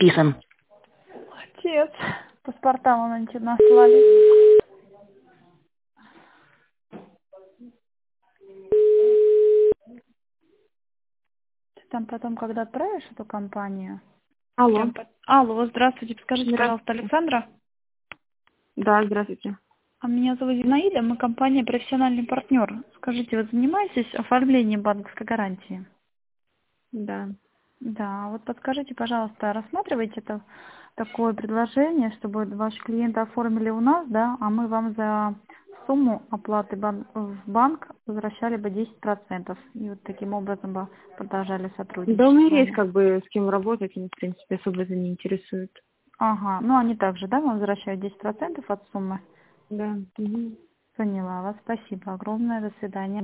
подписан. Отец. Паспорта мы наслали. Ты там потом, когда отправишь эту компанию... Алло. Алло, здравствуйте. Подскажите, пожалуйста, Александра. Да, здравствуйте. А меня зовут Зинаида, мы компания «Профессиональный партнер». Скажите, вы занимаетесь оформлением банковской гарантии? Да. Да, вот подскажите, пожалуйста, рассматриваете это такое предложение, чтобы ваши клиенты оформили у нас, да, а мы вам за сумму оплаты в банк возвращали бы 10%. И вот таким образом бы продолжали сотрудничать. Да, у меня с вами. есть как бы с кем работать, они, в принципе, особо это не интересует. Ага, ну они также, да, вам возвращают 10% от суммы? Да. Угу. Поняла вас, спасибо огромное, до свидания.